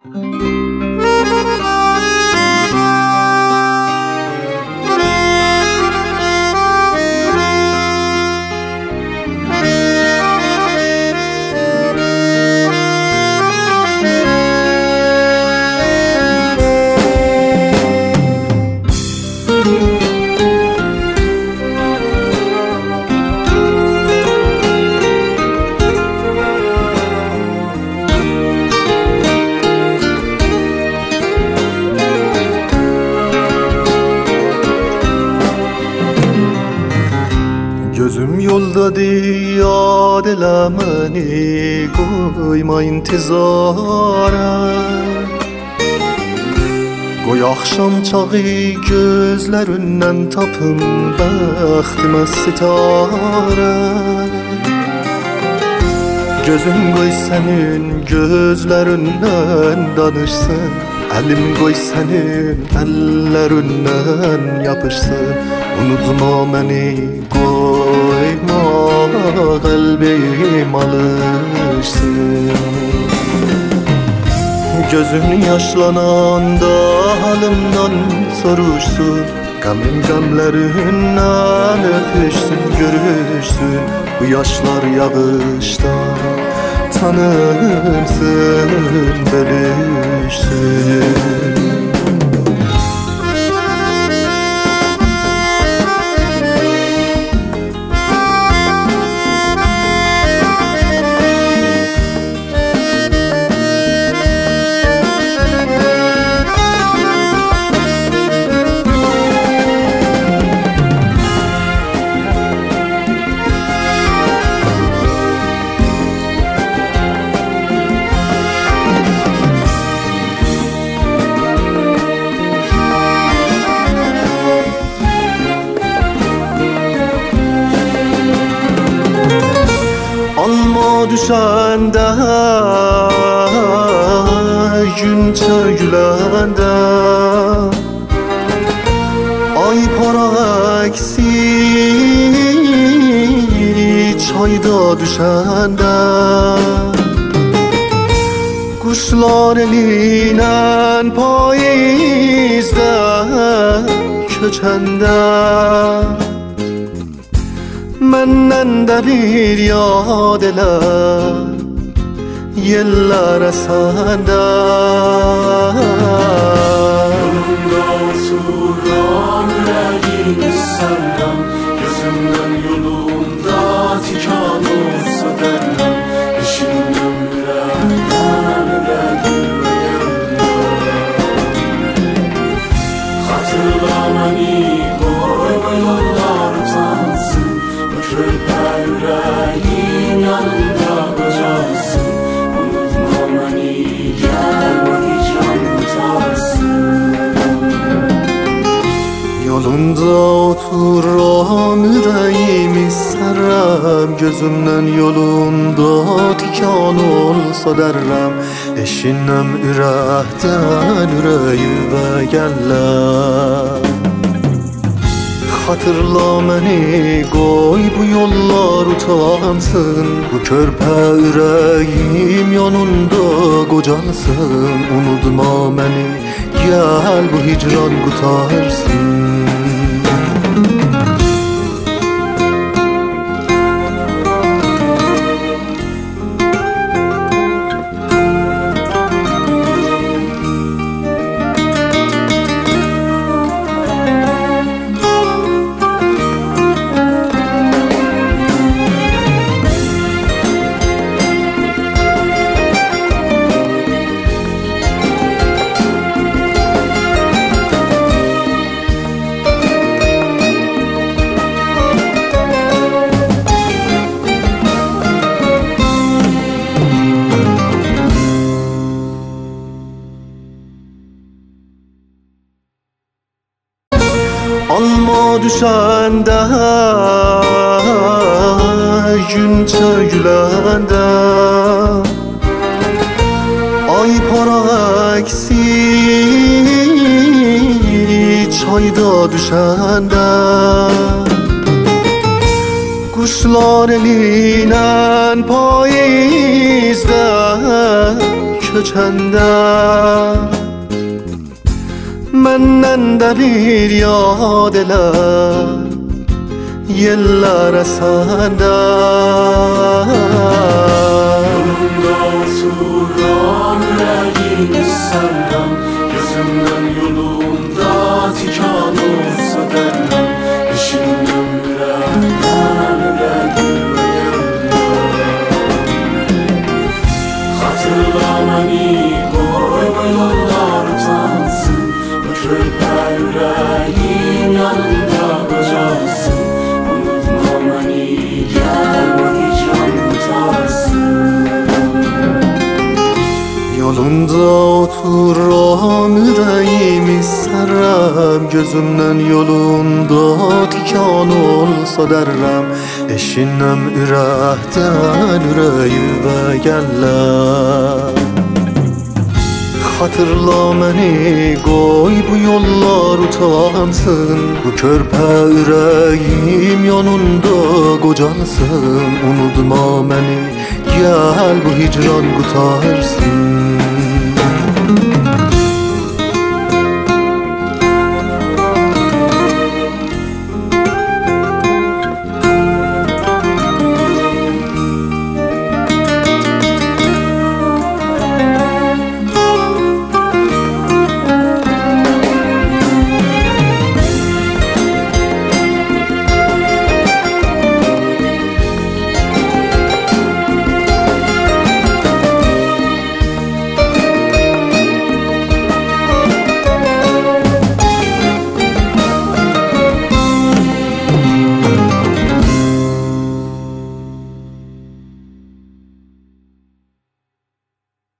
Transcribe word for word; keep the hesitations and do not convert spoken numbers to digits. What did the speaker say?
Gözüm yolda diya dilemeni koyma intizara Koy akşam çağı gözlerinden tapın bəxtimə sitara Gözüm koy senin gözlerinden danışsın Elim koy senin ellerinden yapışsın Unutma beni koyma kalbim alışsın Gözün yaşlananda halimden soruşsun Gamim gamlerinden öpüşsün görüşsün Bu yaşlar yağıştan tanımsın bölüşsün Alma düşende, gün çökülende Ay para eksik çayda düşende Kuşlar elinen payizde köçende Menden de bir yad ele yellere sende Yolunda oturan yüreğini senden Gözümden yolunda tikan olsa derler İşinden yüreğden yüreğimden Hatırla beni koyma yollar utansın Körpe yüreğim yanında kocalsın Unutma beni gel bu hicran tutarsın Yolunda oturan yüreğimi serrem Gözümden yolunda tikan olsa derrem Eşinem yürekten yüreğime geller Hatırla beni koy bu yollar utansın Bu körpe yüreğim yanında kocalsın Unutma beni gel bu hicran kurtarsın Alma düşende, gün çökülende Ay para eksik çayda düşende Kuşlar elinen payizde köçende menden de bir yad ele yıllar sende. Yolunda oturan yüreğini senden, gözümden yolunda tikan olsa derman. Eşimden yüreğden yüreğime gelme. Hatırla beni, koyma yollar utansın. Bu körpe yüreğim yanında kocalsın. Unutma beni, gel bu hicran kurtarsın. Yolunda oturan yüreğimi serrem, gözümden yolunda tikan olsa derrem. Eşinem yürekten yüreğime geller. Hatırla beni, koy bu yollar utansın. Bu körpe yüreğim yanında kocalsın. Unutma beni, gel bu hicran kurtarsın.